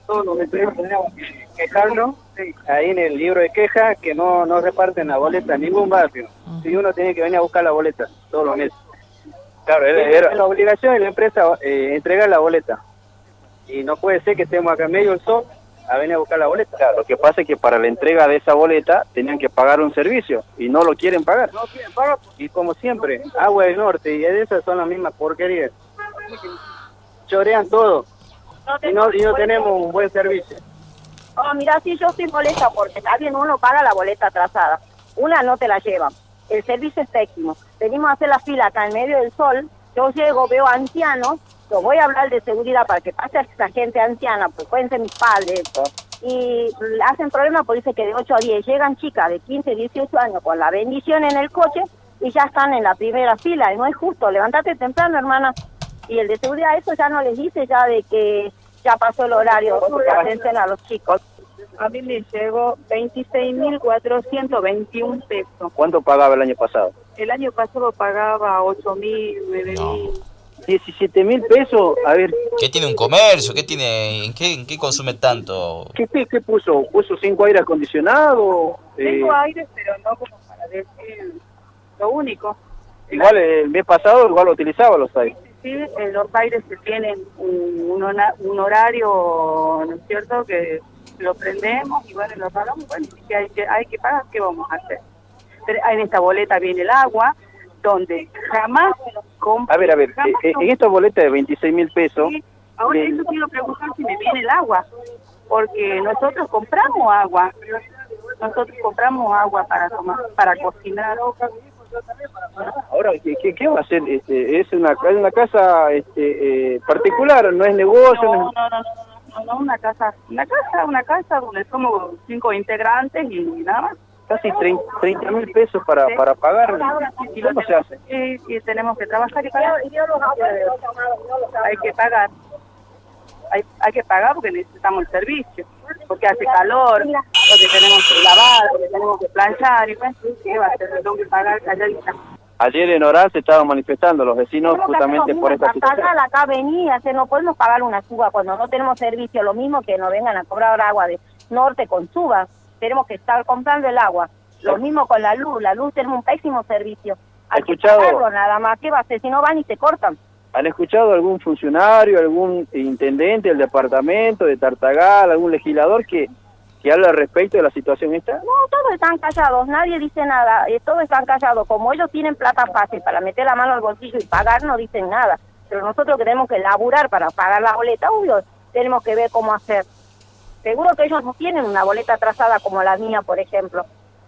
todos los vecinos tenemos que quejarnos ahí en el libro de quejas que no reparten la boleta en ningún barrio. Si uno tiene que venir a buscar la boleta todos los meses. Claro, era la obligación de la empresa entregar la boleta. Y no puede ser que estemos acá en medio del sol a venir a buscar la boleta. Claro, lo que pasa es que para la entrega de esa boleta tenían que pagar un servicio y no lo quieren pagar. No quieren pagar. Y como siempre, Agua del Norte y esas son las mismas porquerías. Chorean todo. Y no tenemos un buen servicio. Oh, mira, sí, yo estoy molesta porque también uno paga la boleta atrasada. Una no te la llevan. El servicio es pésimo. Venimos a hacer la fila acá en medio del sol. Yo llego, veo ancianos. Yo voy a hablar de seguridad para que pase a esta gente anciana, pues pueden ser mis padres. Y hacen problemas porque dice que de 8 a 10 llegan chicas de 15, 18 años con la bendición en el coche y ya están en la primera fila. Y no es justo. Levántate temprano, hermana. Y el de seguridad eso ya no les dice ya de que ya pasó el horario de atención a los chicos. A mí me llegó 26.421 pesos. ¿Cuánto pagaba el año pasado? El año pasado pagaba 8.000, 9.000. No. 17.000 pesos, a ver. ¿Qué tiene un comercio? ¿Qué tiene? ¿En qué consume tanto? ¿Qué puso? ¿Puso 5 aire acondicionado? Tengo aire, pero no como para decir lo único. Igual el mes pasado igual lo utilizaba los aires. Sí, los aires que tienen un horario, ¿no es cierto?, que lo prendemos y bueno, lo pagamos, bueno, que hay que pagar, ¿qué vamos a hacer? Pero en esta boleta viene el agua, donde jamás A ver, en esta boleta de 26.000 pesos... Sí, ahora eso quiero preguntar si me viene el agua, porque nosotros compramos agua para tomar, para cocinar. Ahora, ¿qué va a hacer? Es una casa particular, no es negocio. No, una casa donde somos 5 integrantes y nada más. Casi 30.000 pesos para pagar. ¿Cómo se hace? Y tenemos que trabajar y pagar. Hay que pagar. Hay que pagar porque necesitamos el servicio, porque hace calor, porque tenemos que lavar, porque tenemos que planchar y pues, ¿qué va a hacer? Tengo que pagar calladita. Ayer en Oral se estaban manifestando los vecinos justamente por esta situación. Acá venía, no podemos pagar una suba cuando no tenemos servicio, lo mismo que nos vengan a cobrar agua de norte con subas, tenemos que estar comprando el agua, lo mismo con la luz tenemos un pésimo servicio. Hay que pagarlo nada más, ¿qué va a hacer? Si no van y te cortan. ¿Han escuchado algún funcionario, algún intendente del departamento de Tartagal, algún legislador que habla al respecto de la situación esta? No, todos están callados, nadie dice nada, todos están callados. Como ellos tienen plata fácil para meter la mano al bolsillo y pagar, no dicen nada. Pero nosotros que tenemos que laburar para pagar la boleta, obvio, tenemos que ver cómo hacer. Seguro que ellos no tienen una boleta atrasada como la mía, por ejemplo.